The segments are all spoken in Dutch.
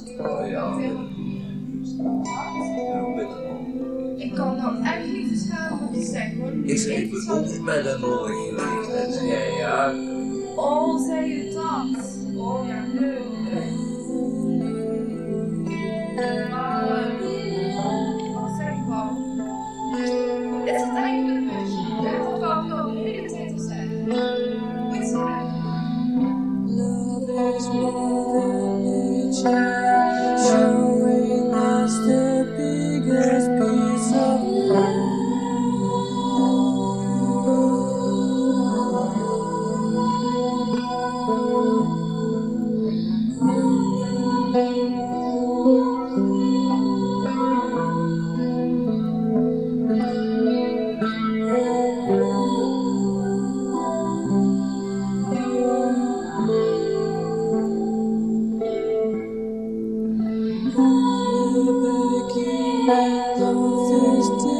Oh ja. Ik kan nou echt niet verstaan wat je zegt hoor. Ik zeg, ik ben ook niet bij de nooit geweest. En zei ja. Oh, zei je dat? Oh ja, leuk. Maar, wat zeg ik wel? Is het eigenlijk een beetje? Of wou ik nog een hele tijd zeggen? Hoe is het eigenlijk? Love is more than nature, showing us the biggest piece of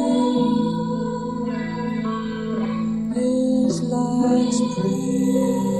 like spring.